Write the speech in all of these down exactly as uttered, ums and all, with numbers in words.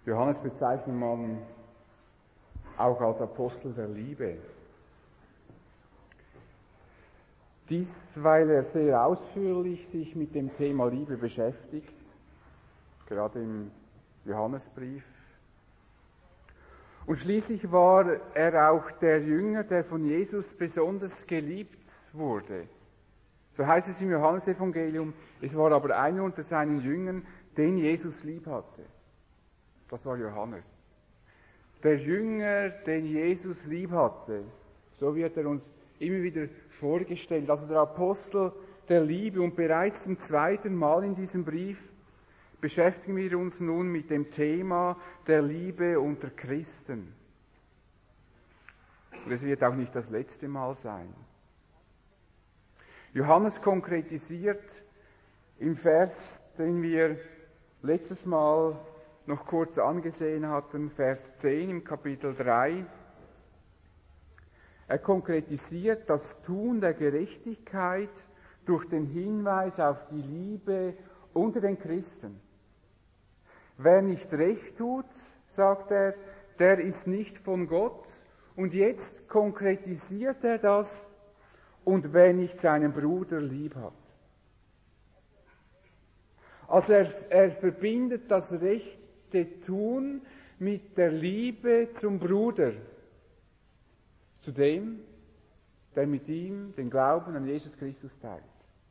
Johannes bezeichnet man auch als Apostel der Liebe. Dies, weil er sehr ausführlich sich mit dem Thema Liebe beschäftigt, gerade im Johannesbrief. Und schließlich war er auch der Jünger, der von Jesus besonders geliebt wurde. So heißt es im Johannesevangelium, es war aber einer unter seinen Jüngern, den Jesus lieb hatte. Das war Johannes. Der Jünger, den Jesus lieb hatte. So wird er uns immer wieder vorgestellt. Also der Apostel der Liebe. Und bereits zum zweiten Mal in diesem Brief beschäftigen wir uns nun mit dem Thema der Liebe unter Christen. Und es wird auch nicht das letzte Mal sein. Johannes konkretisiert im Vers, den wir letztes Mal noch kurz angesehen hatten, Vers zehn im Kapitel drei. Er konkretisiert das Tun der Gerechtigkeit durch den Hinweis auf die Liebe unter den Christen. Wer nicht recht tut, sagt er, der ist nicht von Gott. Und jetzt konkretisiert er das, und wer nicht seinen Bruder lieb hat. Also er, er verbindet das rechte Tun mit der Liebe zum Bruder, zu dem, der mit ihm den Glauben an Jesus Christus teilt.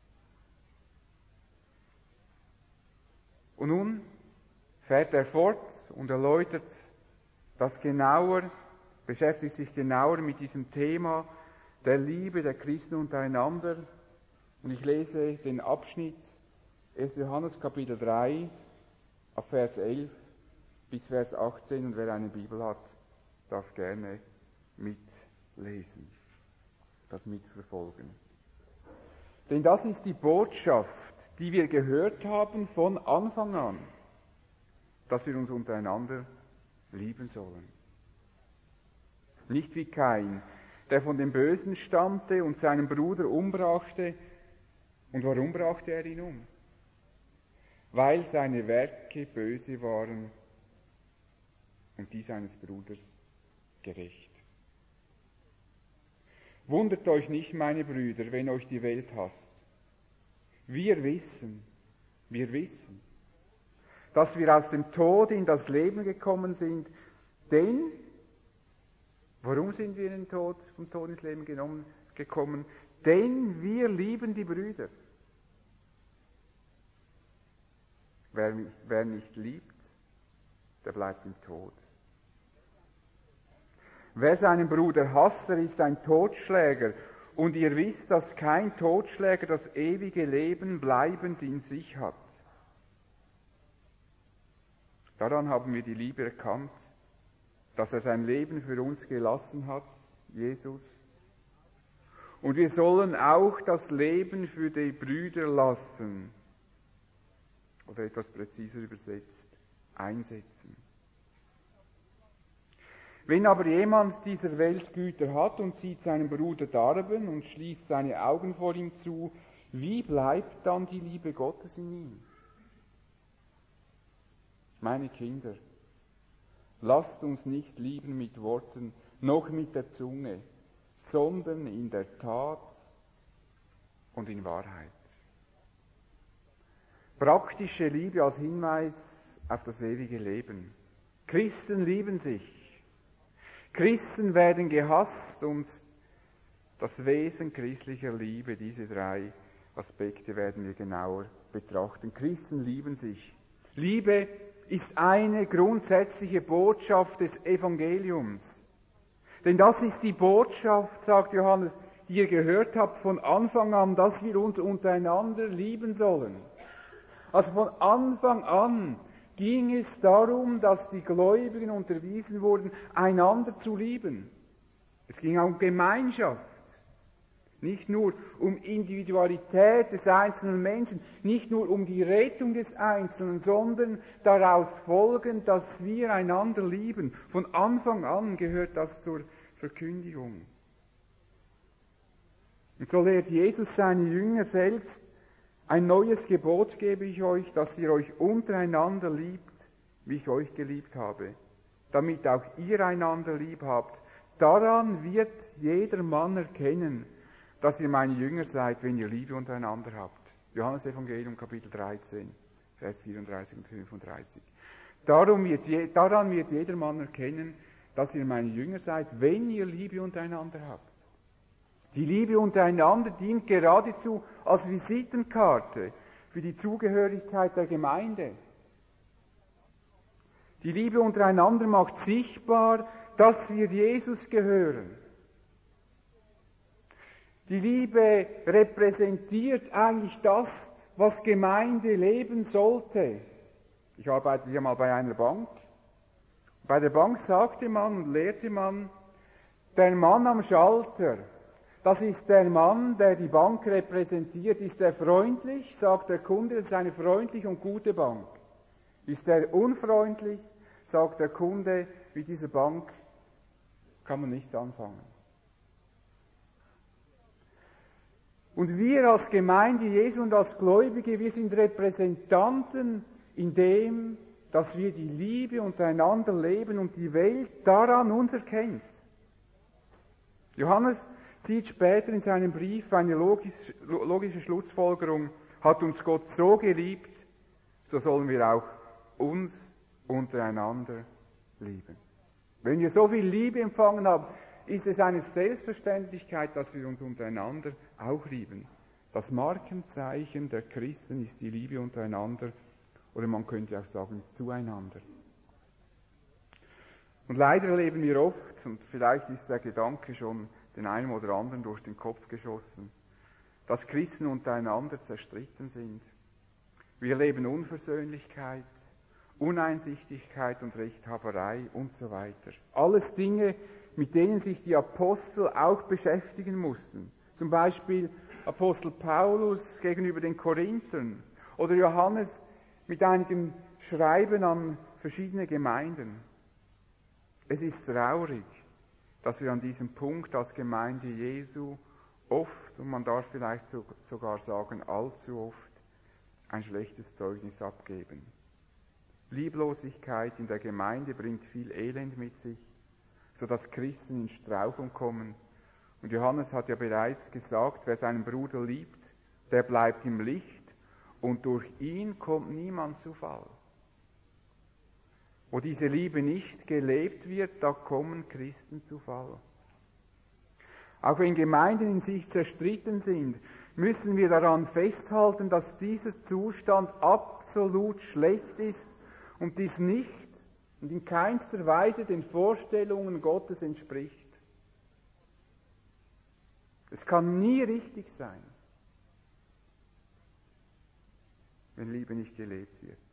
Und nun fährt er fort und erläutert das genauer, beschäftigt sich genauer mit diesem Thema der Liebe der Christen untereinander. Und ich lese den Abschnitt erster Johannes Kapitel drei, ab Vers elf bis Vers achtzehn. Und wer eine Bibel hat, darf gerne mitlesen, das mitverfolgen. Denn das ist die Botschaft, die wir gehört haben von Anfang an, dass wir uns untereinander lieben sollen. Nicht wie Kain, der von dem Bösen stammte und seinen Bruder umbrachte. Und warum brachte er ihn um? Weil seine Werke böse waren und die seines Bruders gerecht. Wundert euch nicht, meine Brüder, wenn euch die Welt hasst. Wir wissen, wir wissen, dass wir aus dem Tod in das Leben gekommen sind, denn warum sind wir in den Tod, vom Tod ins Leben genommen, gekommen? Denn wir lieben die Brüder. Wer, wer nicht liebt, der bleibt im Tod. Wer seinen Bruder hasst, der ist ein Totschläger. Und ihr wisst, dass kein Totschläger das ewige Leben bleibend in sich hat. Daran haben wir die Liebe erkannt, dass er sein Leben für uns gelassen hat, Jesus. Und wir sollen auch das Leben für die Brüder lassen, oder etwas präziser übersetzt, einsetzen. Wenn aber jemand dieser Welt Güter hat und sieht seinen Bruder darben und schließt seine Augen vor ihm zu, wie bleibt dann die Liebe Gottes in ihm? Meine Kinder, lasst uns nicht lieben mit Worten, noch mit der Zunge, sondern in der Tat und in Wahrheit. Praktische Liebe als Hinweis auf das ewige Leben. Christen lieben sich. Christen werden gehasst und das Wesen christlicher Liebe, diese drei Aspekte werden wir genauer betrachten. Christen lieben sich. Liebe ist eine grundsätzliche Botschaft des Evangeliums. Denn das ist die Botschaft, sagt Johannes, die ihr gehört habt von Anfang an, dass wir uns untereinander lieben sollen. Also von Anfang an ging es darum, dass die Gläubigen unterwiesen wurden, einander zu lieben. Es ging auch um Gemeinschaft. Nicht nur um Individualität des einzelnen Menschen, nicht nur um die Rettung des Einzelnen, sondern daraus folgend, dass wir einander lieben. Von Anfang an gehört das zur Verkündigung. Und so lehrt Jesus seine Jünger selbst: Ein neues Gebot gebe ich euch, dass ihr euch untereinander liebt, wie ich euch geliebt habe, damit auch ihr einander lieb habt. Daran wird jeder Mann erkennen, dass ihr meine Jünger seid, wenn ihr Liebe untereinander habt. Johannes Evangelium Kapitel dreizehn, Vers vierunddreißig und fünfunddreißig. Darum wird je, daran wird jeder Mann erkennen, dass ihr meine Jünger seid, wenn ihr Liebe untereinander habt. Die Liebe untereinander dient geradezu als Visitenkarte für die Zugehörigkeit der Gemeinde. Die Liebe untereinander macht sichtbar, dass wir Jesus gehören. Die Liebe repräsentiert eigentlich das, was Gemeinde leben sollte. Ich arbeite hier mal bei einer Bank. Bei der Bank sagte man und lehrte man, der Mann am Schalter, das ist der Mann, der die Bank repräsentiert. Ist er freundlich, sagt der Kunde, das ist eine freundliche und gute Bank. Ist er unfreundlich, sagt der Kunde, mit dieser Bank kann man nichts anfangen. Und wir als Gemeinde Jesu und als Gläubige, wir sind Repräsentanten in dem, dass wir die Liebe untereinander leben und die Welt daran uns erkennt. Johannes zieht später in seinem Brief eine logische, logische Schlussfolgerung, hat uns Gott so geliebt, so sollen wir auch uns untereinander lieben. Wenn wir so viel Liebe empfangen haben, ist es eine Selbstverständlichkeit, dass wir uns untereinander auch lieben. Das Markenzeichen der Christen ist die Liebe untereinander, oder man könnte auch sagen, zueinander. Und leider erleben wir oft, und vielleicht ist der Gedanke schon den einen oder anderen durch den Kopf geschossen, dass Christen untereinander zerstritten sind. Wir erleben Unversöhnlichkeit, Uneinsichtigkeit und Rechthaberei und so weiter. Alles Dinge, mit denen sich die Apostel auch beschäftigen mussten. Zum Beispiel Apostel Paulus gegenüber den Korinthern oder Johannes mit einigen Schreiben an verschiedene Gemeinden. Es ist traurig, dass wir an diesem Punkt als Gemeinde Jesu oft, und man darf vielleicht sogar sagen allzu oft, ein schlechtes Zeugnis abgeben. Lieblosigkeit in der Gemeinde bringt viel Elend mit sich, sodass Christen in Straucheln kommen. Und Johannes hat ja bereits gesagt, wer seinen Bruder liebt, der bleibt im Licht und durch ihn kommt niemand zu Fall. Wo diese Liebe nicht gelebt wird, da kommen Christen zu Fall. Auch wenn Gemeinden in sich zerstritten sind, müssen wir daran festhalten, dass dieser Zustand absolut schlecht ist und dies nicht und in keinster Weise den Vorstellungen Gottes entspricht. Es kann nie richtig sein, wenn Liebe nicht gelebt wird.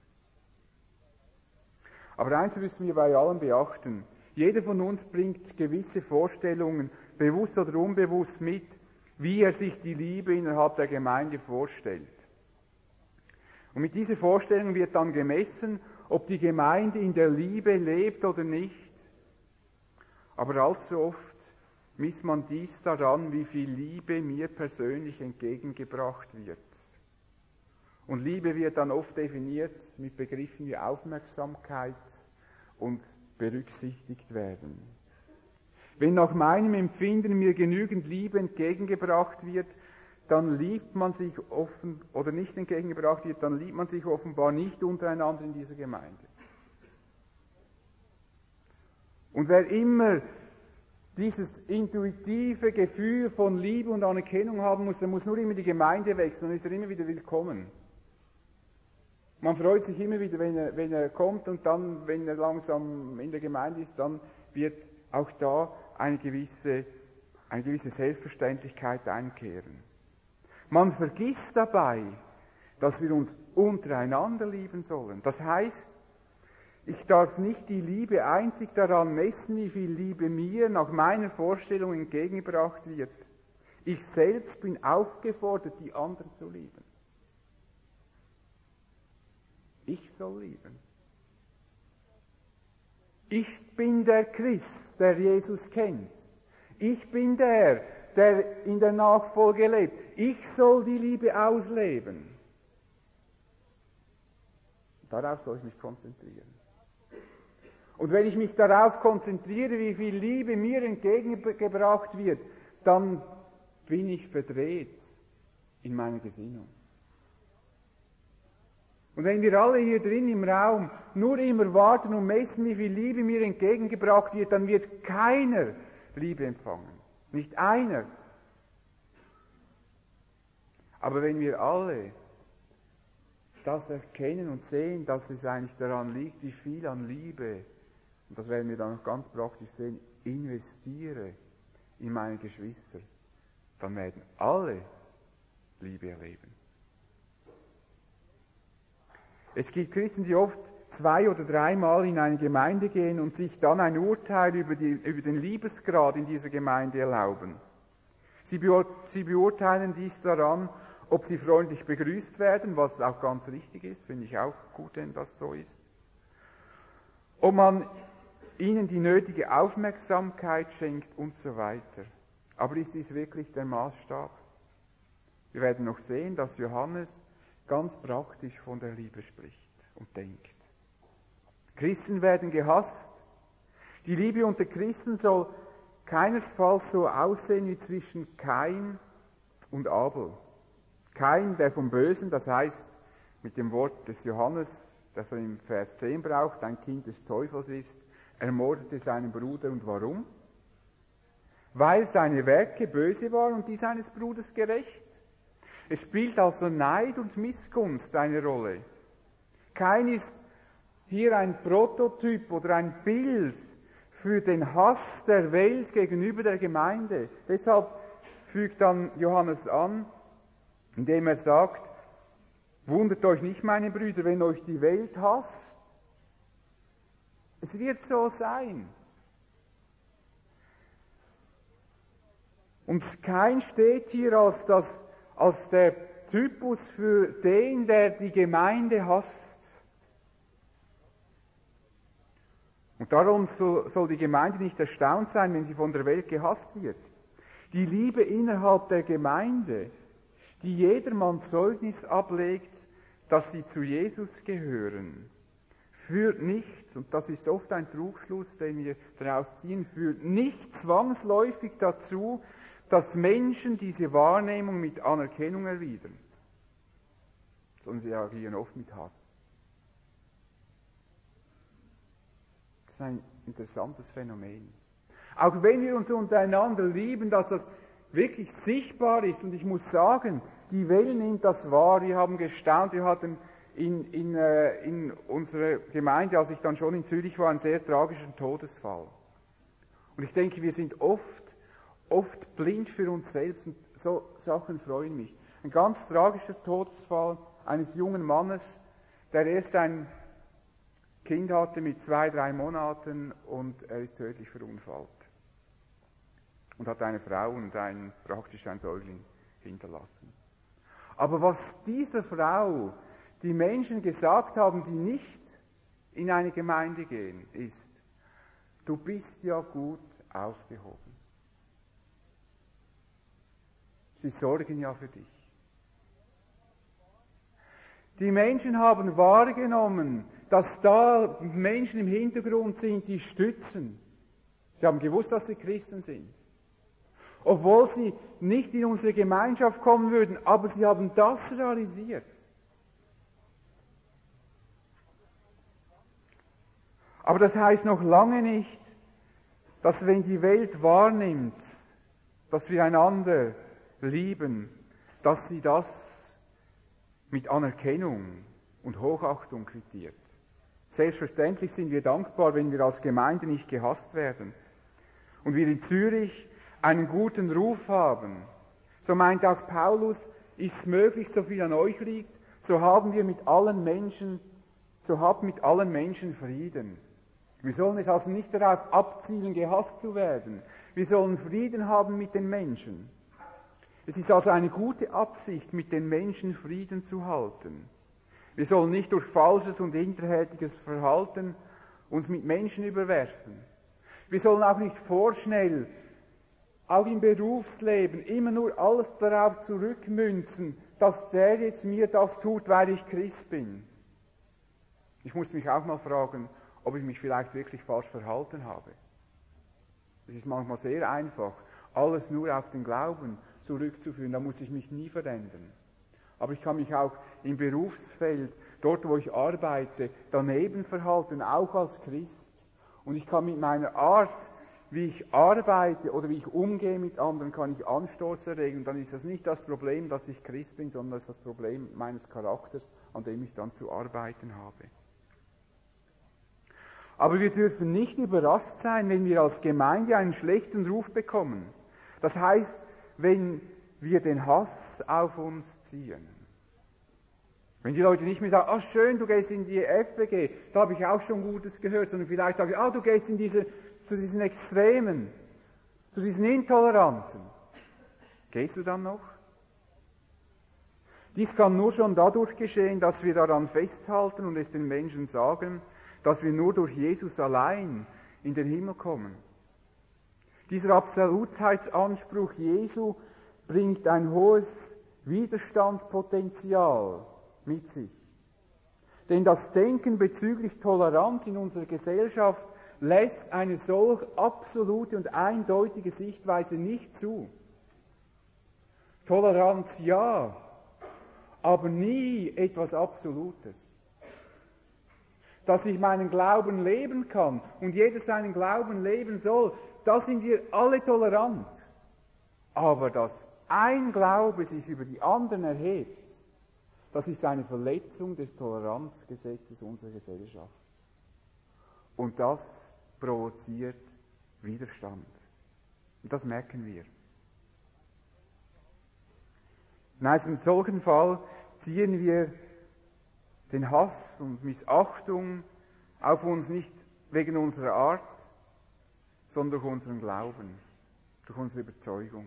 Aber eins müssen wir bei allem beachten. Jeder von uns bringt gewisse Vorstellungen, bewusst oder unbewusst mit, wie er sich die Liebe innerhalb der Gemeinde vorstellt. Und mit dieser Vorstellung wird dann gemessen, ob die Gemeinde in der Liebe lebt oder nicht. Aber allzu oft misst man dies daran, wie viel Liebe mir persönlich entgegengebracht wird. Und Liebe wird dann oft definiert mit Begriffen wie Aufmerksamkeit und berücksichtigt werden. Wenn nach meinem Empfinden mir genügend Liebe entgegengebracht wird, dann liebt man sich offen, oder nicht entgegengebracht wird, dann liebt man sich offenbar nicht untereinander in dieser Gemeinde. Und wer immer dieses intuitive Gefühl von Liebe und Anerkennung haben muss, der muss nur immer die Gemeinde wechseln, dann ist er immer wieder willkommen. Man freut sich immer wieder, wenn er, wenn er kommt und dann, wenn er langsam in der Gemeinde ist, dann wird auch da eine gewisse, eine gewisse Selbstverständlichkeit einkehren. Man vergisst dabei, dass wir uns untereinander lieben sollen. Das heißt, ich darf nicht die Liebe einzig daran messen, wie viel Liebe mir nach meiner Vorstellung entgegengebracht wird. Ich selbst bin aufgefordert, die anderen zu lieben. Ich soll lieben. Ich bin der Christ, der Jesus kennt. Ich bin der, der in der Nachfolge lebt. Ich soll die Liebe ausleben. Darauf soll ich mich konzentrieren. Und wenn ich mich darauf konzentriere, wie viel Liebe mir entgegengebracht wird, dann bin ich verdreht in meiner Gesinnung. Und wenn wir alle hier drin im Raum nur immer warten und messen, wie viel Liebe mir entgegengebracht wird, dann wird keiner Liebe empfangen. Nicht einer. Aber wenn wir alle das erkennen und sehen, dass es eigentlich daran liegt, wie viel an Liebe, und das werden wir dann noch ganz praktisch sehen, investiere in meine Geschwister, dann werden alle Liebe erleben. Es gibt Christen, die oft zwei oder dreimal in eine Gemeinde gehen und sich dann ein Urteil über, die, über den Liebesgrad in dieser Gemeinde erlauben. Sie, beur, sie beurteilen dies daran, ob sie freundlich begrüßt werden, was auch ganz richtig ist, finde ich auch gut, wenn das so ist. Ob man ihnen die nötige Aufmerksamkeit schenkt und so weiter. Aber ist dies wirklich der Maßstab? Wir werden noch sehen, dass Johannes ganz praktisch von der Liebe spricht und denkt. Christen werden gehasst. Die Liebe unter Christen soll keinesfalls so aussehen wie zwischen Kain und Abel. Kain, der vom Bösen, das heißt mit dem Wort des Johannes, das er im Vers zehn braucht, ein Kind des Teufels ist, ermordete seinen Bruder. Und warum? Weil seine Werke böse waren und die seines Bruders gerecht. Es spielt also Neid und Missgunst eine Rolle. Kain ist hier ein Prototyp oder ein Bild für den Hass der Welt gegenüber der Gemeinde. Deshalb fügt dann Johannes an, indem er sagt, wundert euch nicht, meine Brüder, wenn euch die Welt hasst. Es wird so sein. Und Kain steht hier als, das, als der Typus für den, der die Gemeinde hasst. Und darum soll, soll die Gemeinde nicht erstaunt sein, wenn sie von der Welt gehasst wird. Die Liebe innerhalb der Gemeinde, die jedermann Zeugnis ablegt, dass sie zu Jesus gehören, führt nicht, und das ist oft ein Trugschluss, den wir daraus ziehen, führt nicht zwangsläufig dazu, dass Menschen diese Wahrnehmung mit Anerkennung erwidern, sondern sie reagieren oft mit Hass. Das ist ein interessantes Phänomen. Auch wenn wir uns untereinander lieben, dass das wirklich sichtbar ist, und ich muss sagen, die Welt nimmt das wahr. Wir haben gestaunt, wir hatten in, in, äh, in unserer Gemeinde, als ich dann schon in Zürich war, einen sehr tragischen Todesfall. Und ich denke, wir sind oft, oft blind für uns selbst, und so Sachen freuen mich. Ein ganz tragischer Todesfall eines jungen Mannes, der erst ein Kind hatte mit zwei, drei Monaten und er ist tödlich verunfallt. Und hat eine Frau und ein, praktisch ein Säugling hinterlassen. Aber was dieser Frau die Menschen gesagt haben, die nicht in eine Gemeinde gehen, ist, du bist ja gut aufgehoben. Sie sorgen ja für dich. Die Menschen haben wahrgenommen, dass da Menschen im Hintergrund sind, die stützen. Sie haben gewusst, dass sie Christen sind. Obwohl sie nicht in unsere Gemeinschaft kommen würden, aber sie haben das realisiert. Aber das heißt noch lange nicht, dass wenn die Welt wahrnimmt, dass wir einander lieben, dass sie das mit Anerkennung und Hochachtung quittiert. Selbstverständlich sind wir dankbar, wenn wir als Gemeinde nicht gehasst werden. Und wir in Zürich einen guten Ruf haben. So meint auch Paulus, ist es möglich, so viel an euch liegt, so haben wir mit allen Menschen, so habt mit allen Menschen Frieden. Wir sollen es also nicht darauf abzielen, gehasst zu werden. Wir sollen Frieden haben mit den Menschen. Es ist also eine gute Absicht, mit den Menschen Frieden zu halten. Wir sollen nicht durch falsches und hinterhältiges Verhalten uns mit Menschen überwerfen. Wir sollen auch nicht vorschnell, auch im Berufsleben, immer nur alles darauf zurückmünzen, dass der jetzt mir das tut, weil ich Christ bin. Ich muss mich auch mal fragen, ob ich mich vielleicht wirklich falsch verhalten habe. Es ist manchmal sehr einfach, alles nur auf den Glauben zurückzuführen, da muss ich mich nie verändern. Aber ich kann mich auch im Berufsfeld, dort wo ich arbeite, daneben verhalten, auch als Christ. Und ich kann mit meiner Art, wie ich arbeite oder wie ich umgehe mit anderen, kann ich Anstoß erregen. Und dann ist das nicht das Problem, dass ich Christ bin, sondern das ist das Problem meines Charakters, an dem ich dann zu arbeiten habe. Aber wir dürfen nicht überrascht sein, wenn wir als Gemeinde einen schlechten Ruf bekommen. Das heißt, wenn wir den Hass auf uns ziehen. Wenn die Leute nicht mehr sagen, ach schön, du gehst in die F W G, da habe ich auch schon Gutes gehört, sondern vielleicht sagen, ah, du gehst in diese, zu diesen Extremen, zu diesen Intoleranten. Gehst du dann noch? Dies kann nur schon dadurch geschehen, dass wir daran festhalten und es den Menschen sagen, dass wir nur durch Jesus allein in den Himmel kommen. Dieser Absolutheitsanspruch Jesu bringt ein hohes Widerstandspotenzial mit sich. Denn das Denken bezüglich Toleranz in unserer Gesellschaft lässt eine solch absolute und eindeutige Sichtweise nicht zu. Toleranz ja, aber nie etwas Absolutes. Dass ich meinen Glauben leben kann und jeder seinen Glauben leben soll, da sind wir alle tolerant. Aber dass ein Glaube sich über die anderen erhebt, das ist eine Verletzung des Toleranzgesetzes unserer Gesellschaft. Und das provoziert Widerstand. Und das merken wir. In einem solchen Fall ziehen wir den Hass und Missachtung auf uns nicht wegen unserer Art, sondern durch unseren Glauben, durch unsere Überzeugung.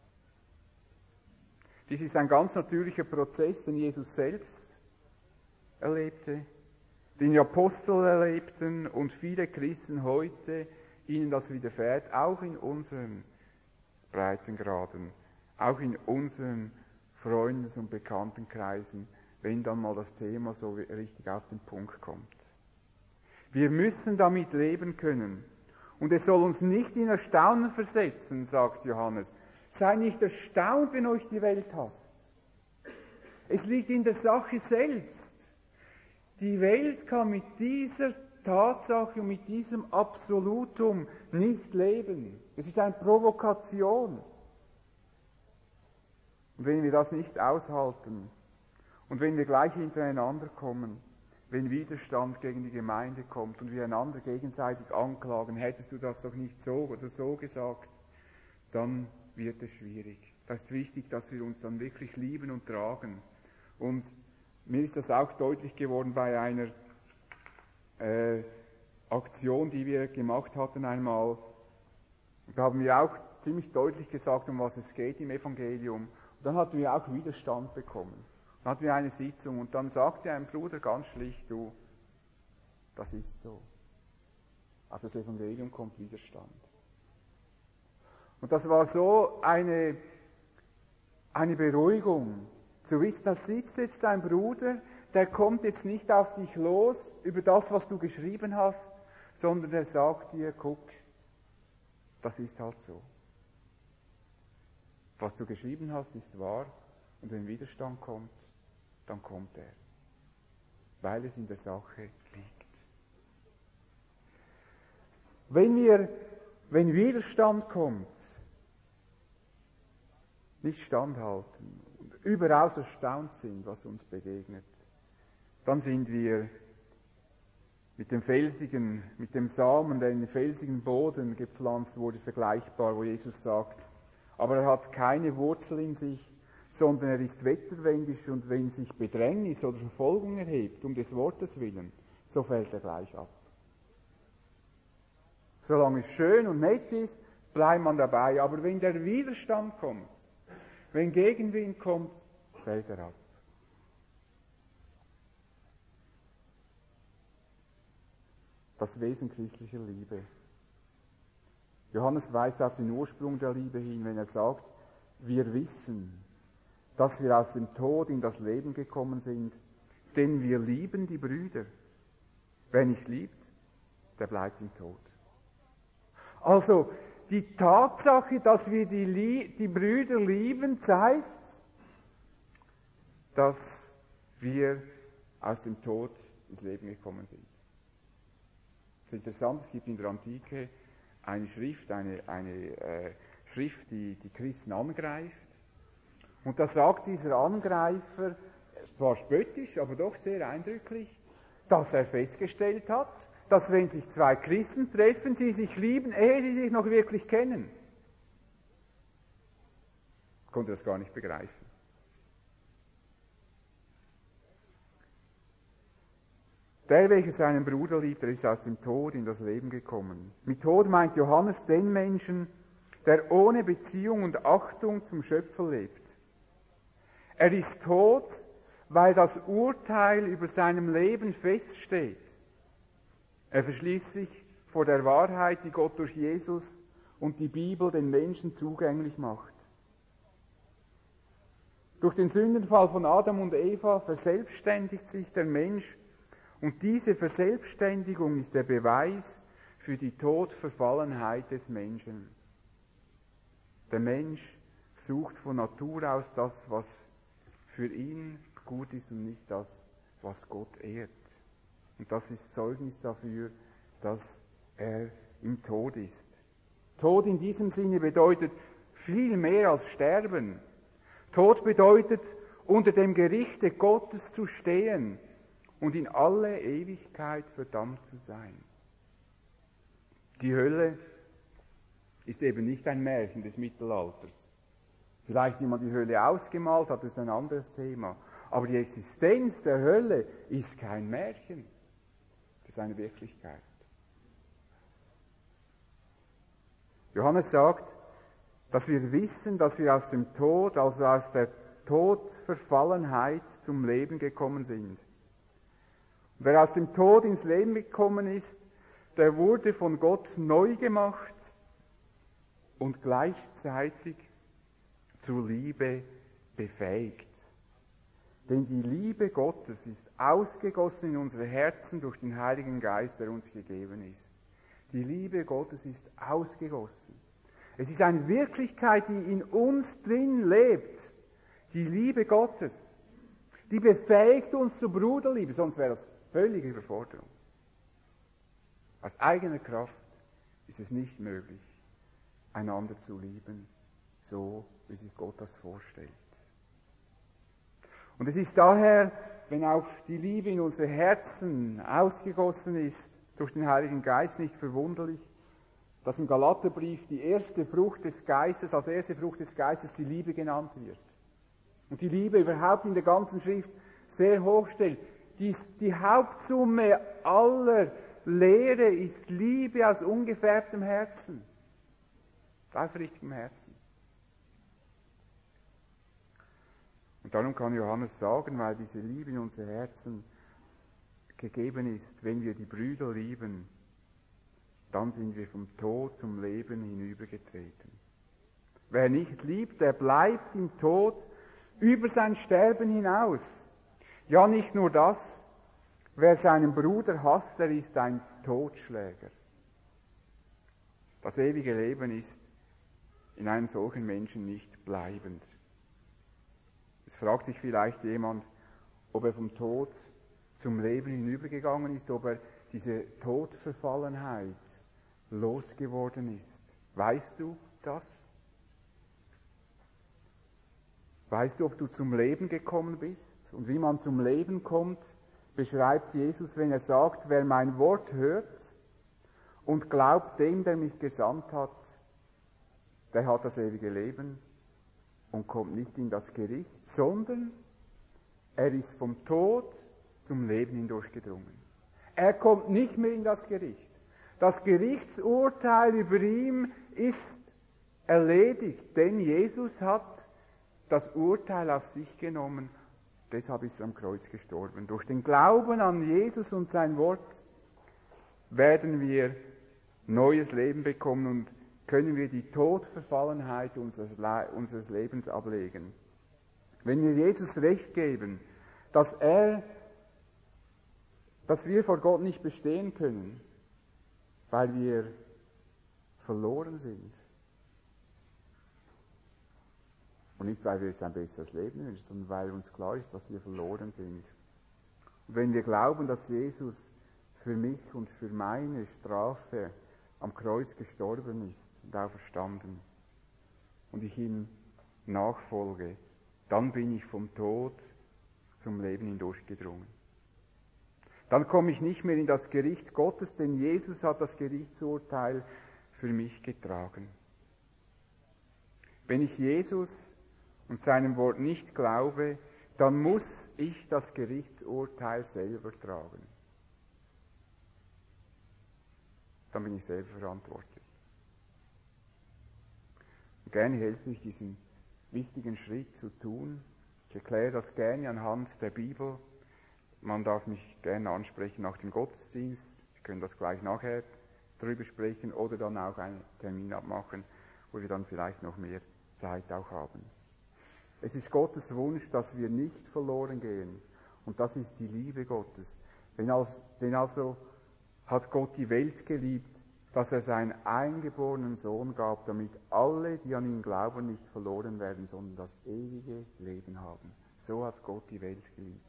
Dies ist ein ganz natürlicher Prozess, den Jesus selbst erlebte, den die Apostel erlebten und viele Christen heute ihnen das widerfährt, auch in unseren Breitengraden, auch in unseren Freundes- und Bekanntenkreisen, wenn dann mal das Thema so richtig auf den Punkt kommt. Wir müssen damit leben können. Und es soll uns nicht in Erstaunen versetzen, sagt Johannes. Sei nicht erstaunt, wenn euch die Welt hasst. Es liegt in der Sache selbst. Die Welt kann mit dieser Tatsache und mit diesem Absolutum nicht leben. Es ist eine Provokation. Und wenn wir das nicht aushalten, und wenn wir gleich hintereinander kommen, wenn Widerstand gegen die Gemeinde kommt und wir einander gegenseitig anklagen, hättest du das doch nicht so oder so gesagt, dann wird es schwierig. Das ist wichtig, dass wir uns dann wirklich lieben und tragen. Und mir ist das auch deutlich geworden bei einer äh, Aktion, die wir gemacht hatten einmal. Da haben wir auch ziemlich deutlich gesagt, um was es geht im Evangelium. Und dann hatten wir auch Widerstand bekommen. Dann hatten wir eine Sitzung und dann sagte ein Bruder ganz schlicht, du, das ist so. Auf das Evangelium kommt Widerstand. Und das war so eine, eine Beruhigung, zu wissen, da sitzt jetzt ein Bruder, der kommt jetzt nicht auf dich los über das, was du geschrieben hast, sondern er sagt dir, guck, das ist halt so. Was du geschrieben hast, ist wahr und wenn Widerstand kommt, dann kommt er, weil es in der Sache liegt. Wenn wir, wenn Widerstand kommt, nicht standhalten und überaus erstaunt sind, was uns begegnet, dann sind wir mit dem felsigen, mit dem Samen, der in den felsigen Boden gepflanzt wurde, vergleichbar, wo Jesus sagt, aber er hat keine Wurzel in sich, sondern er ist wetterwendisch und wenn sich Bedrängnis oder Verfolgung erhebt, um des Wortes willen, so fällt er gleich ab. Solange es schön und nett ist, bleibt man dabei, aber wenn der Widerstand kommt, wenn Gegenwind kommt, fällt er ab. Das Wesen christlicher Liebe. Johannes weist auf den Ursprung der Liebe hin, wenn er sagt, wir wissen, dass wir aus dem Tod in das Leben gekommen sind, denn wir lieben die Brüder. Wer nicht liebt, der bleibt im Tod. Also, die Tatsache, dass wir die, die Brüder lieben, zeigt, dass wir aus dem Tod ins Leben gekommen sind. Das ist interessant, es gibt in der Antike eine Schrift, eine, eine äh, Schrift, die die Christen angreift. Und da sagt dieser Angreifer, zwar spöttisch, aber doch sehr eindrücklich, dass er festgestellt hat, dass wenn sich zwei Christen treffen, sie sich lieben, ehe sie sich noch wirklich kennen. Ich konnte das gar nicht begreifen. Der, welcher seinen Bruder liebt, der ist aus dem Tod in das Leben gekommen. Mit Tod meint Johannes den Menschen, der ohne Beziehung und Achtung zum Schöpfer lebt. Er ist tot, weil das Urteil über seinem Leben feststeht. Er verschließt sich vor der Wahrheit, die Gott durch Jesus und die Bibel den Menschen zugänglich macht. Durch den Sündenfall von Adam und Eva verselbstständigt sich der Mensch, und diese Verselbstständigung ist der Beweis für die Todverfallenheit des Menschen. Der Mensch sucht von Natur aus das, was für ihn gut ist und nicht das, was Gott ehrt. Und das ist Zeugnis dafür, dass er im Tod ist. Tod in diesem Sinne bedeutet viel mehr als Sterben. Tod bedeutet, unter dem Gerichte Gottes zu stehen und in alle Ewigkeit verdammt zu sein. Die Hölle ist eben nicht ein Märchen des Mittelalters. Vielleicht jemand die Hölle ausgemalt hat, ist ein anderes Thema. Aber die Existenz der Hölle ist kein Märchen. Das ist eine Wirklichkeit. Johannes sagt, dass wir wissen, dass wir aus dem Tod, also aus der Todverfallenheit zum Leben gekommen sind. Und wer aus dem Tod ins Leben gekommen ist, der wurde von Gott neu gemacht und gleichzeitig zur Liebe befähigt. Denn die Liebe Gottes ist ausgegossen in unsere Herzen durch den Heiligen Geist, der uns gegeben ist. Die Liebe Gottes ist ausgegossen. Es ist eine Wirklichkeit, die in uns drin lebt. Die Liebe Gottes. Die befähigt uns zur Bruderliebe, sonst wäre das völlige Überforderung. Aus eigener Kraft ist es nicht möglich, einander zu lieben, so wie sich Gott das vorstellt. Und es ist daher, wenn auch die Liebe in unsere Herzen ausgegossen ist durch den Heiligen Geist, nicht verwunderlich, dass im Galaterbrief die erste Frucht des Geistes, als erste Frucht des Geistes die Liebe genannt wird. Und die Liebe überhaupt in der ganzen Schrift sehr hoch stellt. Die, die Hauptsumme aller Lehre ist Liebe aus ungefärbtem Herzen. Aufrichtigem Herzen. Und darum kann Johannes sagen, weil diese Liebe in unser Herzen gegeben ist, wenn wir die Brüder lieben, dann sind wir vom Tod zum Leben hinübergetreten. Wer nicht liebt, der bleibt im Tod über sein Sterben hinaus. Ja, nicht nur das, wer seinen Bruder hasst, der ist ein Totschläger. Das ewige Leben ist in einem solchen Menschen nicht bleibend. Es fragt sich vielleicht jemand, ob er vom Tod zum Leben hinübergegangen ist, ob er diese Todverfallenheit losgeworden ist. Weißt du das? Weißt du, ob du zum Leben gekommen bist? Und wie man zum Leben kommt, beschreibt Jesus, wenn er sagt, wer mein Wort hört und glaubt dem, der mich gesandt hat, der hat das ewige Leben und kommt nicht in das Gericht, sondern er ist vom Tod zum Leben hindurchgedrungen. Er kommt nicht mehr in das Gericht. Das Gerichtsurteil über ihn ist erledigt, denn Jesus hat das Urteil auf sich genommen, deshalb ist er am Kreuz gestorben. Durch den Glauben an Jesus und sein Wort werden wir neues Leben bekommen und können wir die Todverfallenheit unseres, Le- unseres Lebens ablegen. Wenn wir Jesus Recht geben, dass er, dass wir vor Gott nicht bestehen können, weil wir verloren sind. Und nicht, weil wir jetzt ein besseres Leben wünschen, sondern weil uns klar ist, dass wir verloren sind. Und wenn wir glauben, dass Jesus für mich und für meine Strafe am Kreuz gestorben ist und auferstanden und ich ihm nachfolge, dann bin ich vom Tod zum Leben hindurchgedrungen. Dann komme ich nicht mehr in das Gericht Gottes, denn Jesus hat das Gerichtsurteil für mich getragen. Wenn ich Jesus und seinem Wort nicht glaube, dann muss ich das Gerichtsurteil selber tragen. Dann bin ich selber verantwortlich. Und gerne helfe ich, diesen wichtigen Schritt zu tun. Ich erkläre das gerne anhand der Bibel. Man darf mich gerne ansprechen nach dem Gottesdienst. Wir können das gleich nachher darüber sprechen oder dann auch einen Termin abmachen, wo wir dann vielleicht noch mehr Zeit auch haben. Es ist Gottes Wunsch, dass wir nicht verloren gehen. Und das ist die Liebe Gottes. Denn also hat Gott die Welt geliebt, dass er seinen eingeborenen Sohn gab, damit alle, die an ihn glauben, nicht verloren werden, sondern das ewige Leben haben. So hat Gott die Welt geliebt.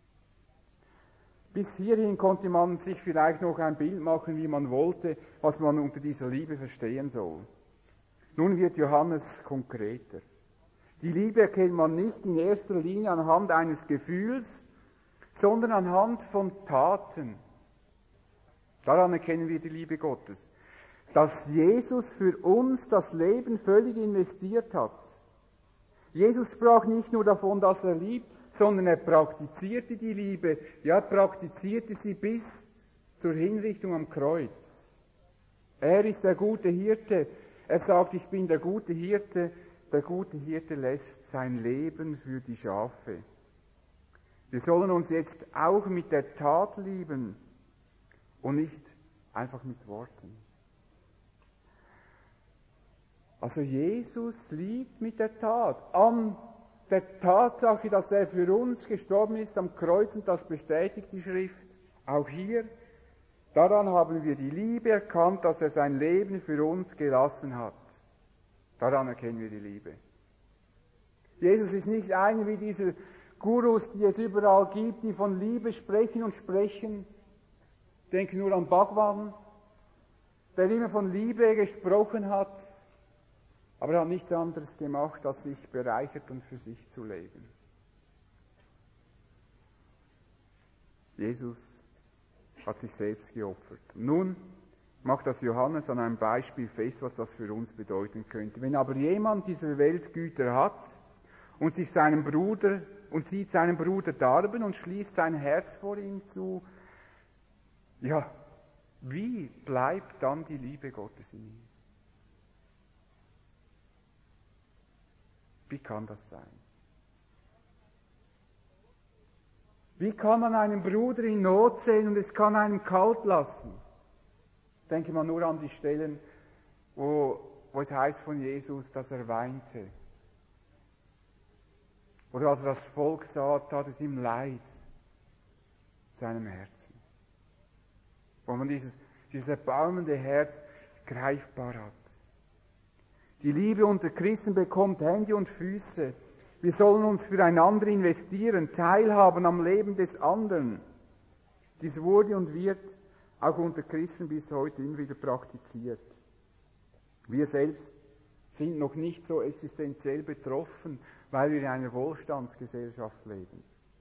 Bis hierhin konnte man sich vielleicht noch ein Bild machen, wie man wollte, was man unter dieser Liebe verstehen soll. Nun wird Johannes konkreter. Die Liebe erkennt man nicht in erster Linie anhand eines Gefühls, sondern anhand von Taten. Daran erkennen wir die Liebe Gottes. Dass Jesus für uns das Leben völlig investiert hat. Jesus sprach nicht nur davon, dass er liebt, sondern er praktizierte die Liebe. Ja, praktizierte sie bis zur Hinrichtung am Kreuz. Er ist der gute Hirte. Er sagt, ich bin der gute Hirte. Der gute Hirte lässt sein Leben für die Schafe. Wir sollen uns jetzt auch mit der Tat lieben und nicht einfach mit Worten. Also Jesus liebt mit der Tat. An der Tatsache, dass er für uns gestorben ist am Kreuz, und das bestätigt die Schrift. Auch hier, daran haben wir die Liebe erkannt, dass er sein Leben für uns gelassen hat. Daran erkennen wir die Liebe. Jesus ist nicht einer wie diese Gurus, die es überall gibt, die von Liebe sprechen und sprechen. Denke nur an Bhagwan, der immer von Liebe gesprochen hat, aber er hat nichts anderes gemacht, als sich bereichert und für sich zu leben. Jesus hat sich selbst geopfert. Nun macht das Johannes an einem Beispiel fest, was das für uns bedeuten könnte. Wenn aber jemand dieser Welt Güter hat und sich seinem Bruder und sieht seinen Bruder darben und schließt sein Herz vor ihm zu, ja, wie bleibt dann die Liebe Gottes in ihm? Wie kann das sein? Wie kann man einen Bruder in Not sehen und es kann einen kalt lassen? Denke mal nur an die Stellen, wo, wo es heißt von Jesus, dass er weinte. Oder als er das Volk sah, tat es ihm leid, seinem Herzen. Wo man dieses, dieses erbarmende Herz greifbar hat. Die Liebe unter Christen bekommt Hände und Füße. Wir sollen uns füreinander investieren, teilhaben am Leben des anderen. Dies wurde und wird auch unter Christen bis heute immer wieder praktiziert. Wir selbst sind noch nicht so existenziell betroffen, weil wir in einer Wohlstandsgesellschaft leben.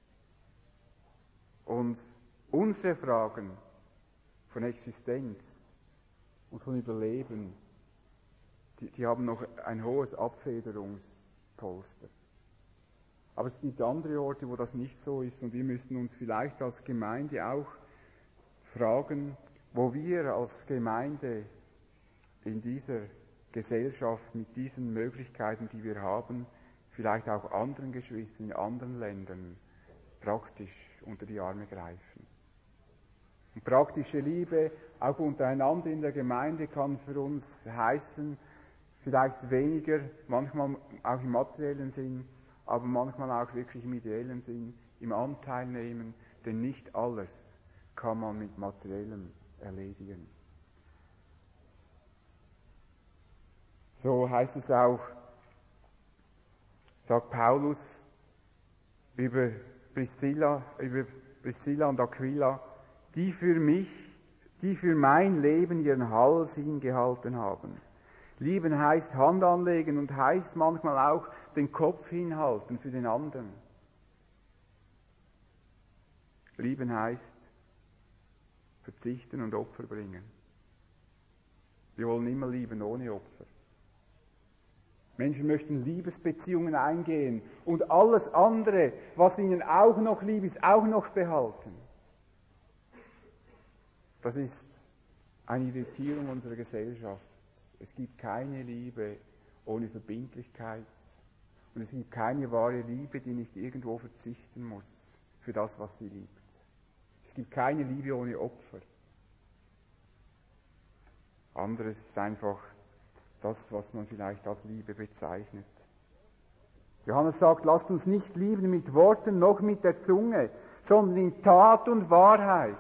Und unsere Fragen von Existenz und von Überleben, die, die haben noch ein hohes Abfederungspolster. Aber es gibt andere Orte, wo das nicht so ist, und wir müssen uns vielleicht als Gemeinde auch fragen, wo wir als Gemeinde in dieser Gesellschaft mit diesen Möglichkeiten, die wir haben, vielleicht auch anderen Geschwistern in anderen Ländern praktisch unter die Arme greifen. Und praktische Liebe auch untereinander in der Gemeinde kann für uns heißen, vielleicht weniger, manchmal auch im materiellen Sinn, aber manchmal auch wirklich im ideellen Sinn, im Anteil nehmen, denn nicht alles kann man mit Materiellem erledigen. So heißt es auch, sagt Paulus über Priscilla, über Priscilla und Aquila, die für mich, die für mein Leben ihren Hals hingehalten haben. Lieben heißt Hand anlegen und heißt manchmal auch den Kopf hinhalten für den anderen. Lieben heißt verzichten und Opfer bringen. Wir wollen immer lieben ohne Opfer. Menschen möchten Liebesbeziehungen eingehen und alles andere, was ihnen auch noch lieb ist, auch noch behalten. Das ist eine Irritierung unserer Gesellschaft. Es gibt keine Liebe ohne Verbindlichkeit und es gibt keine wahre Liebe, die nicht irgendwo verzichten muss für das, was sie liebt. Es gibt keine Liebe ohne Opfer. Anderes ist einfach das, was man vielleicht als Liebe bezeichnet. Johannes sagt, lasst uns nicht lieben mit Worten noch mit der Zunge, sondern in Tat und Wahrheit.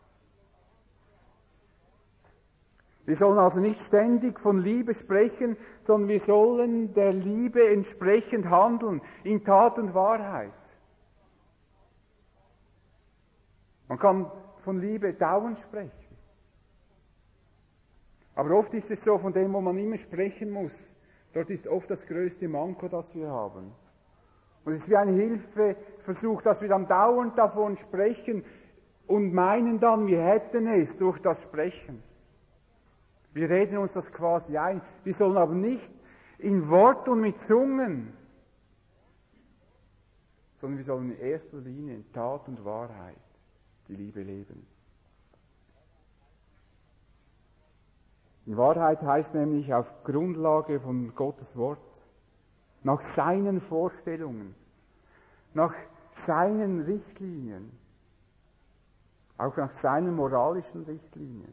Wir sollen also nicht ständig von Liebe sprechen, sondern wir sollen der Liebe entsprechend handeln, in Tat und Wahrheit. Man kann von Liebe dauernd sprechen. Aber oft ist es so, von dem, wo man immer sprechen muss, dort ist oft das größte Manko, das wir haben. Und es ist wie ein Hilfeversuch, dass wir dann dauernd davon sprechen und meinen dann, wir hätten es durch das Sprechen. Wir reden uns das quasi ein. Wir sollen aber nicht in Wort und mit Zungen, sondern wir sollen in erster Linie in Tat und Wahrheit die Liebe leben. In Wahrheit heißt nämlich auf Grundlage von Gottes Wort, nach seinen Vorstellungen, nach seinen Richtlinien, auch nach seinen moralischen Richtlinien.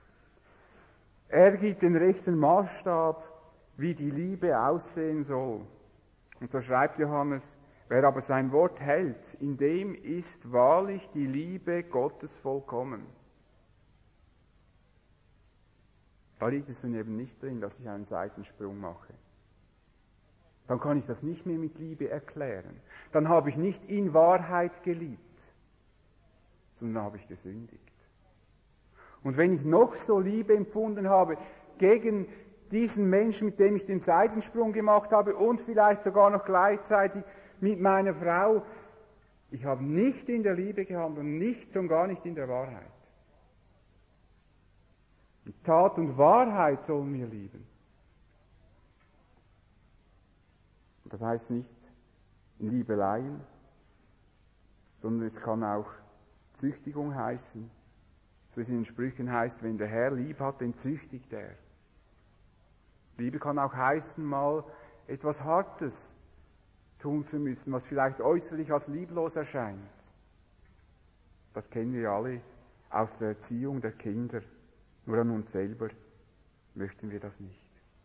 Er gibt den rechten Maßstab, wie die Liebe aussehen soll. Und so schreibt Johannes, wer aber sein Wort hält, in dem ist wahrlich die Liebe Gottes vollkommen. Da liegt es dann eben nicht drin, dass ich einen Seitensprung mache. Dann kann ich das nicht mehr mit Liebe erklären. Dann habe ich nicht in Wahrheit geliebt, sondern dann habe ich gesündigt. Und wenn ich noch so Liebe empfunden habe gegen diesen Menschen, mit dem ich den Seitensprung gemacht habe und vielleicht sogar noch gleichzeitig mit meiner Frau, ich habe nicht in der Liebe gehandelt und nicht, schon gar nicht in der Wahrheit. In Tat und Wahrheit sollen wir lieben. Das heißt nicht in Liebeleien, sondern es kann auch Züchtigung heißen. So wie es in den Sprüchen heißt, wenn der Herr lieb hat, den züchtigt er. Liebe kann auch heißen, mal etwas Hartes tun zu müssen, was vielleicht äußerlich als lieblos erscheint. Das kennen wir alle aus der Erziehung der Kinder. Nur an uns selber möchten wir das nicht.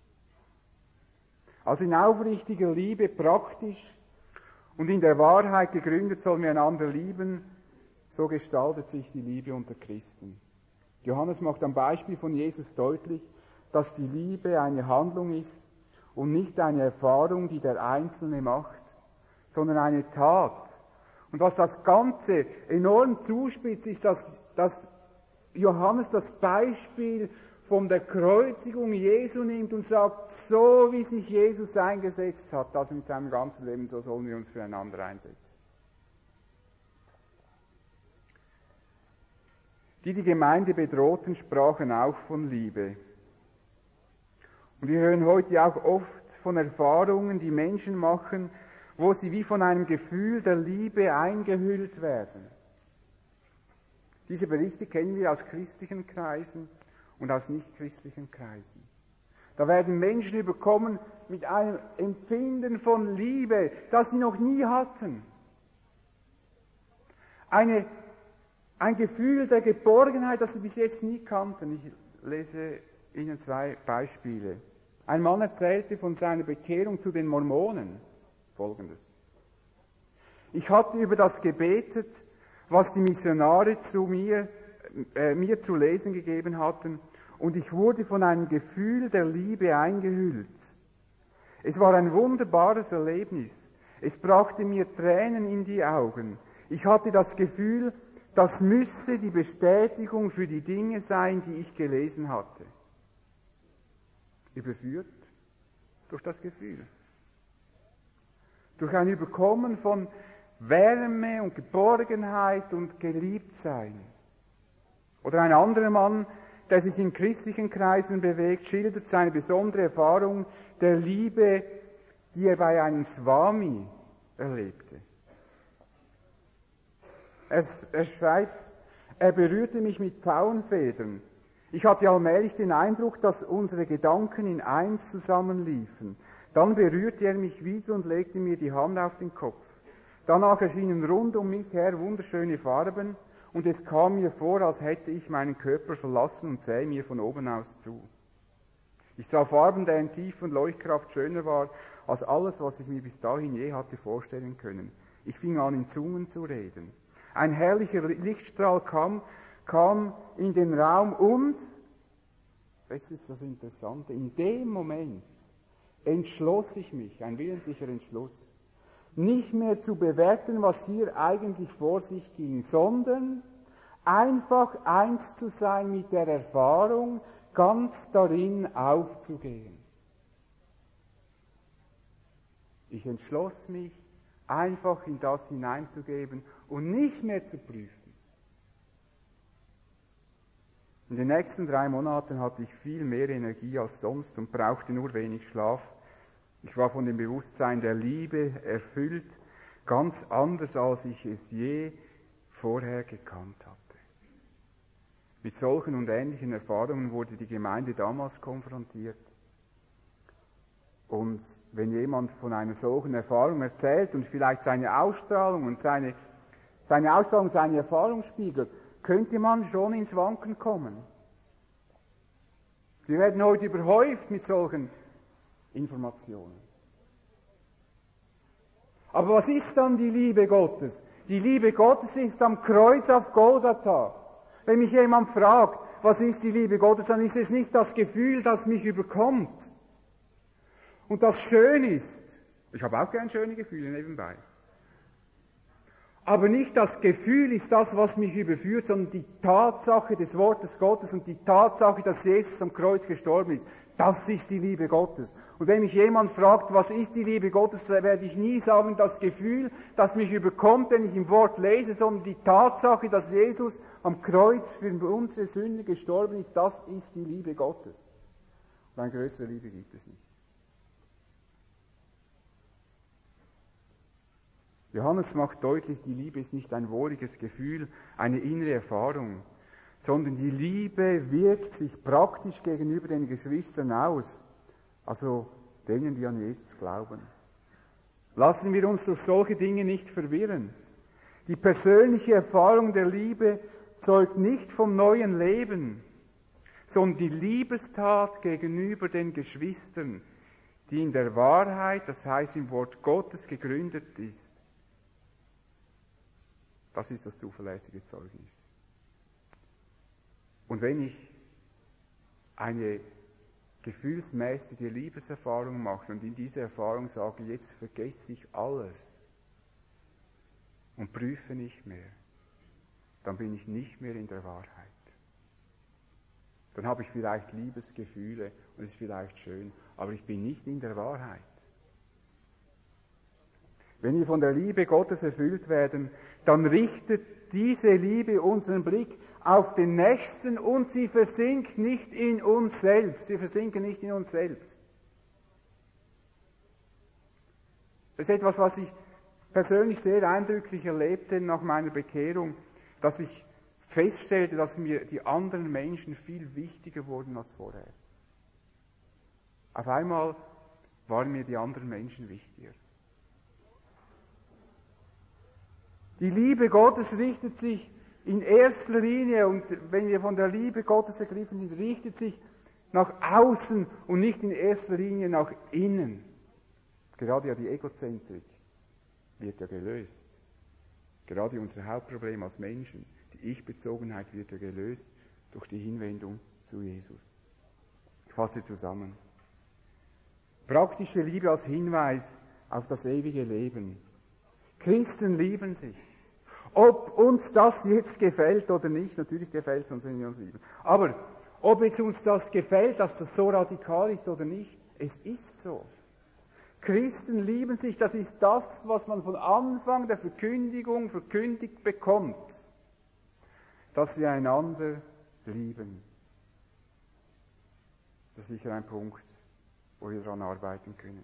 Also in aufrichtiger Liebe, praktisch und in der Wahrheit gegründet, sollen wir einander lieben. So gestaltet sich die Liebe unter Christen. Johannes macht am Beispiel von Jesus deutlich, dass die Liebe eine Handlung ist und nicht eine Erfahrung, die der Einzelne macht, sondern eine Tat. Und was das Ganze enorm zuspitzt, ist, dass, dass Johannes das Beispiel von der Kreuzigung Jesu nimmt und sagt, so wie sich Jesus eingesetzt hat, das mit seinem ganzen Leben, so sollen wir uns füreinander einsetzen. Die die Gemeinde bedrohten, sprachen auch von Liebe. Und wir hören heute auch oft von Erfahrungen, die Menschen machen, wo sie wie von einem Gefühl der Liebe eingehüllt werden. Diese Berichte kennen wir aus christlichen Kreisen und aus nichtchristlichen Kreisen. Da werden Menschen überkommen mit einem Empfinden von Liebe, das sie noch nie hatten. Eine, ein Gefühl der Geborgenheit, das sie bis jetzt nie kannten. Ich lese Ihnen zwei Beispiele. Ein Mann erzählte von seiner Bekehrung zu den Mormonen Folgendes. Ich hatte über das gebetet, was die Missionare zu mir, äh, mir zu lesen gegeben hatten, und ich wurde von einem Gefühl der Liebe eingehüllt. Es war ein wunderbares Erlebnis. Es brachte mir Tränen in die Augen. Ich hatte das Gefühl, das müsse die Bestätigung für die Dinge sein, die ich gelesen hatte. Überführt durch das Gefühl. Durch ein Überkommen von Wärme und Geborgenheit und Geliebtsein. Oder ein anderer Mann, der sich in christlichen Kreisen bewegt, schildert seine besondere Erfahrung der Liebe, die er bei einem Swami erlebte. Er, er schreibt, er berührte mich mit Pfauenfedern. Ich hatte allmählich den Eindruck, dass unsere Gedanken in eins zusammenliefen. Dann berührte er mich wieder und legte mir die Hand auf den Kopf. Danach erschienen rund um mich her wunderschöne Farben und es kam mir vor, als hätte ich meinen Körper verlassen und sähe mir von oben aus zu. Ich sah Farben, deren Tiefe und Leuchtkraft schöner war als alles, was ich mir bis dahin je hatte vorstellen können. Ich fing an, in Zungen zu reden. Ein herrlicher Lichtstrahl kam, kam in den Raum und, das ist das Interessante, in dem Moment entschloss ich mich, ein willentlicher Entschluss, nicht mehr zu bewerten, was hier eigentlich vor sich ging, sondern einfach eins zu sein mit der Erfahrung, ganz darin aufzugehen. Ich entschloss mich, einfach in das hineinzugeben und nicht mehr zu prüfen. In den nächsten drei Monaten hatte ich viel mehr Energie als sonst und brauchte nur wenig Schlaf. Ich war von dem Bewusstsein der Liebe erfüllt, ganz anders, als ich es je vorher gekannt hatte. Mit solchen und ähnlichen Erfahrungen wurde die Gemeinde damals konfrontiert. Und wenn jemand von einer solchen Erfahrung erzählt und vielleicht seine Ausstrahlung und seine, seine Ausstrahlung, seine Erfahrung spiegelt, könnte man schon ins Wanken kommen. Wir werden heute überhäuft mit solchen Informationen. Aber was ist dann die Liebe Gottes? Die Liebe Gottes ist am Kreuz auf Golgatha. Wenn mich jemand fragt, was ist die Liebe Gottes, dann ist es nicht das Gefühl, das mich überkommt. Und das schön ist, ich habe auch gern schöne Gefühle nebenbei, aber nicht das Gefühl ist das, was mich überführt, sondern die Tatsache des Wortes Gottes und die Tatsache, dass Jesus am Kreuz gestorben ist. Das ist die Liebe Gottes. Und wenn mich jemand fragt, was ist die Liebe Gottes, dann werde ich nie sagen, das Gefühl, das mich überkommt, wenn ich im Wort lese, sondern die Tatsache, dass Jesus am Kreuz für unsere Sünde gestorben ist, das ist die Liebe Gottes. Und eine größere Liebe gibt es nicht. Johannes macht deutlich, die Liebe ist nicht ein wohliges Gefühl, eine innere Erfahrung, sondern die Liebe wirkt sich praktisch gegenüber den Geschwistern aus, also denen, die an Jesus glauben. Lassen wir uns durch solche Dinge nicht verwirren. Die persönliche Erfahrung der Liebe zeugt nicht vom neuen Leben, sondern die Liebestat gegenüber den Geschwistern, die in der Wahrheit, das heißt im Wort Gottes, gegründet ist. Das ist das zuverlässige Zeugnis. Und wenn ich eine gefühlsmäßige Liebeserfahrung mache und in dieser Erfahrung sage, jetzt vergesse ich alles und prüfe nicht mehr, dann bin ich nicht mehr in der Wahrheit. Dann habe ich vielleicht Liebesgefühle und es ist vielleicht schön, aber ich bin nicht in der Wahrheit. Wenn wir von der Liebe Gottes erfüllt werden, dann richtet diese Liebe unseren Blick auf den Nächsten und sie versinkt nicht in uns selbst. Sie versinken nicht in uns selbst. Das ist etwas, was ich persönlich sehr eindrücklich erlebte nach meiner Bekehrung, dass ich feststellte, dass mir die anderen Menschen viel wichtiger wurden als vorher. Auf einmal waren mir die anderen Menschen wichtiger. Die Liebe Gottes richtet sich in erster Linie, und wenn wir von der Liebe Gottes ergriffen sind, richtet sich nach außen und nicht in erster Linie nach innen. Gerade ja die Egozentrik wird ja gelöst. Gerade unser Hauptproblem als Menschen, die Ich-Bezogenheit wird ja gelöst durch die Hinwendung zu Jesus. Ich fasse zusammen. Praktische Liebe als Hinweis auf das ewige Leben. Christen lieben sich. Ob uns das jetzt gefällt oder nicht, natürlich gefällt es uns, wenn wir uns lieben. Aber ob es uns das gefällt, dass das so radikal ist oder nicht, es ist so. Christen lieben sich, das ist das, was man von Anfang der Verkündigung verkündigt bekommt, dass wir einander lieben. Das ist sicher ein Punkt, wo wir daran arbeiten können.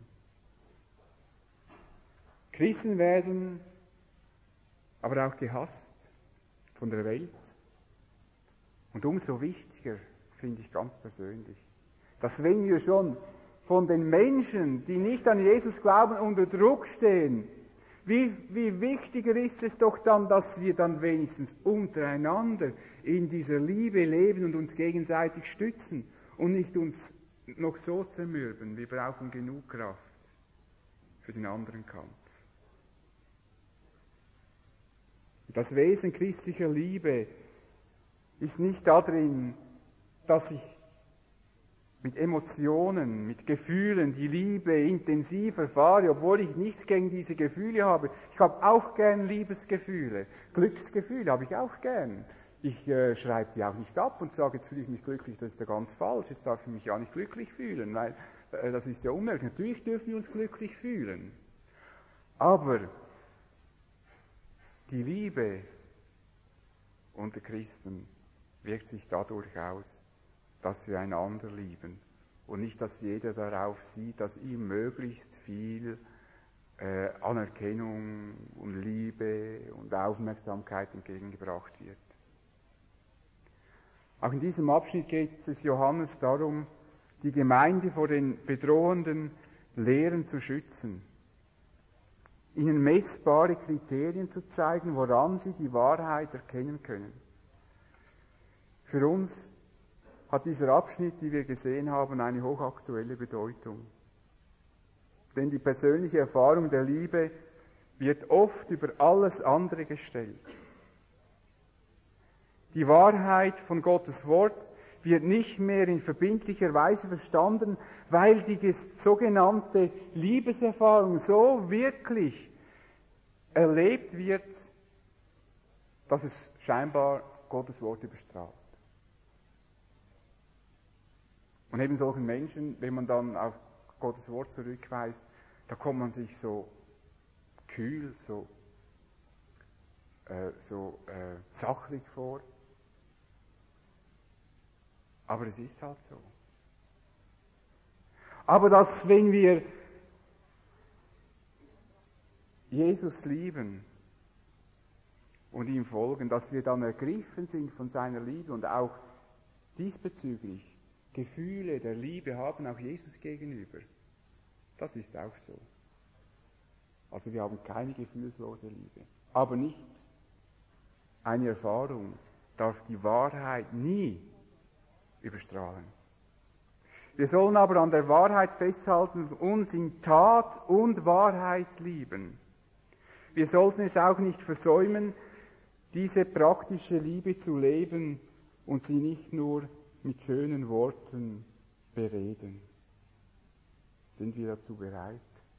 Christen werden aber auch gehasst von der Welt. Und umso wichtiger, finde ich ganz persönlich, dass wenn wir schon von den Menschen, die nicht an Jesus glauben, unter Druck stehen, wie, wie wichtiger ist es doch dann, dass wir dann wenigstens untereinander in dieser Liebe leben und uns gegenseitig stützen und nicht uns noch so zermürben. Wir brauchen genug Kraft für den anderen Kampf. Das Wesen christlicher Liebe ist nicht darin, dass ich mit Emotionen, mit Gefühlen die Liebe intensiv erfahre, obwohl ich nichts gegen diese Gefühle habe. Ich habe auch gern Liebesgefühle, Glücksgefühle habe ich auch gern. Ich äh, schreibe die auch nicht ab und sage, jetzt fühle ich mich glücklich, das ist ja ganz falsch, jetzt darf ich mich ja nicht glücklich fühlen, weil äh, das ist ja unmöglich. Natürlich dürfen wir uns glücklich fühlen, aber die Liebe unter Christen wirkt sich dadurch aus, dass wir einander lieben und nicht, dass jeder darauf sieht, dass ihm möglichst viel äh, Anerkennung und Liebe und Aufmerksamkeit entgegengebracht wird. Auch in diesem Abschnitt geht es Johannes darum, die Gemeinde vor den bedrohenden Lehren zu schützen, ihnen messbare Kriterien zu zeigen, woran sie die Wahrheit erkennen können. Für uns hat dieser Abschnitt, die wir gesehen haben, eine hochaktuelle Bedeutung. Denn die persönliche Erfahrung der Liebe wird oft über alles andere gestellt. Die Wahrheit von Gottes Wort wird nicht mehr in verbindlicher Weise verstanden, weil die sogenannte Liebeserfahrung so wirklich erlebt wird, dass es scheinbar Gottes Wort überstrahlt. Und eben solchen Menschen, wenn man dann auf Gottes Wort zurückweist, da kommt man sich so kühl, so, äh, so äh, sachlich vor. Aber es ist halt so. Aber dass, wenn wir Jesus lieben und ihm folgen, dass wir dann ergriffen sind von seiner Liebe und auch diesbezüglich Gefühle der Liebe haben, auch Jesus gegenüber. Das ist auch so. Also wir haben keine gefühlslose Liebe. Aber nicht eine Erfahrung darf die Wahrheit nie überstrahlen. Wir sollen aber an der Wahrheit festhalten und uns in Tat und Wahrheit lieben. Wir sollten es auch nicht versäumen, diese praktische Liebe zu leben und sie nicht nur mit schönen Worten bereden. Sind wir dazu bereit?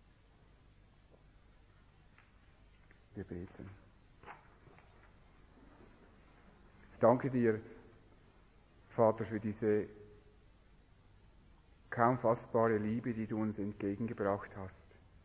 Wir beten. Ich danke dir, Vater, für diese kaum fassbare Liebe, die du uns entgegengebracht hast.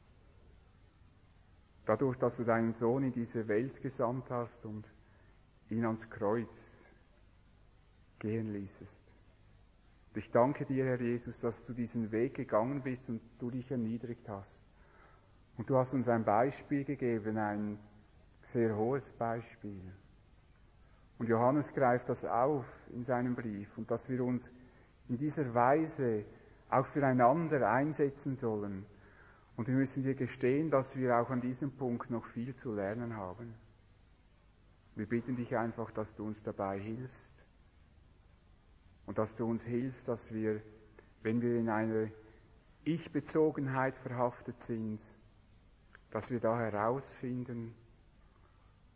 Dadurch, dass du deinen Sohn in diese Welt gesandt hast und ihn ans Kreuz gehen ließest. Ich danke dir, Herr Jesus, dass du diesen Weg gegangen bist und du dich erniedrigt hast. Und du hast uns ein Beispiel gegeben, ein sehr hohes Beispiel. Und Johannes greift das auf in seinem Brief und dass wir uns in dieser Weise auch füreinander einsetzen sollen. Und wir müssen dir gestehen, dass wir auch an diesem Punkt noch viel zu lernen haben. Wir bitten dich einfach, dass du uns dabei hilfst und dass du uns hilfst, dass wir, wenn wir in einer Ich-Bezogenheit verhaftet sind, dass wir da herausfinden,